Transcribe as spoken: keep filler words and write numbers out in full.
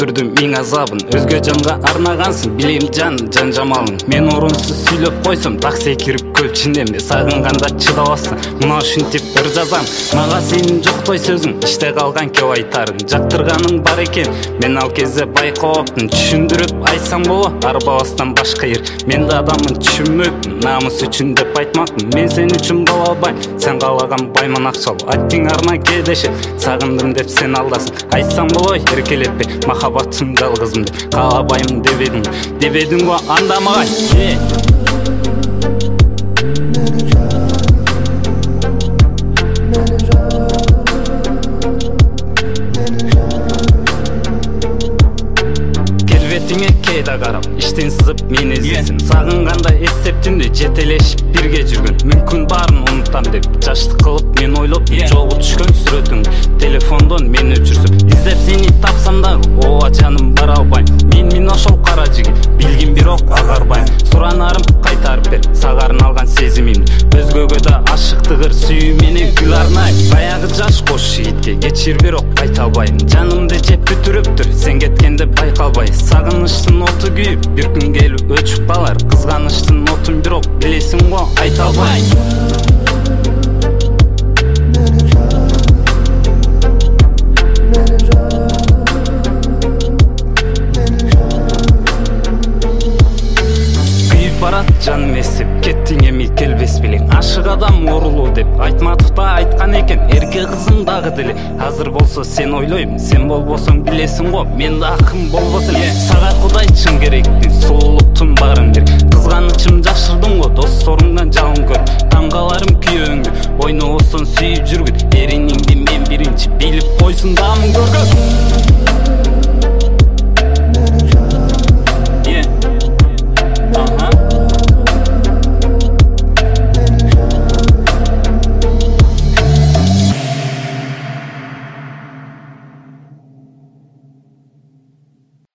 өтүрдүм миң азабын. Өзгө жанга арнагансың, билем жан, жан жамалың. Мен орунсуз сүйлөп койсом, так секирип көпчүнеме. Сагынганда чыдабассың, мына ушинтип ыр жазам. Мага сенин жоктой сөзүң, иште калган кеп айтарың. Жактырганың бар экен, мен ал кезде байкабаптым. Түшүндүрүп айтсаң боло, арбабастан башка эр. Мен да адаммын, түшүнмөкмүн, намыс үчүн деп айтмакмын. Мен сен үчүн бала албайм, сен каалаган байман акчал. Аттың арна кедеши, сагындым деп сен алдасың. Айтсаң болой, эркелеппе, махабатым жалгызым деп. Каалабайм дебедиң, дебедиң го анда мага. Келбетиңе кейда карап, иштен сызып мени издесин. Сагынганда эстептимди, жетелешип бирге жүргөн. Мүмкүн баарын унутам деп жаштык кылып мен ойлоп, жогу түшкөн сүрөтүң телефондон мени өчүрсүп. Издеп сени тапсам дагы, ооба жаным бара албайм. Мен мен ошол кара жигит, билгин бирок агарбайм. Суранарым кайтарып бер, сагарын алган сезимимди. Өзгөгө да ашыктыгыр сүйүү менен гүл арнайм. Баягы жаш кош жигитке кечир бирок кайта албайм. Жанымды жеп бүтүрүптүр, сен кеткенде байкалбай. Сагыныштын оту күйүп, бир күн келип өчүп калар. Кызганыштын отун бирок билесиң го айта албайм. Барат жаным эсип, кеттиң эми келбес белең. Ашык адам оорулуу деп Айтматов да айткан экен. Эрке кызым дагы деле. Азыр болсо сен ойлойм, сен болбосоң билесиң го, мен да акым болбосун. Сага Кудай чын керекти, сулуулуктун баарын бер. Кызганычым жашырдым го, досторуңдан жалын көр. Таң каларым күйөөңдү, ойнобостон сүйүп жүргүн. Эриниңди мен биринчи билип койсун, дамын көргөн.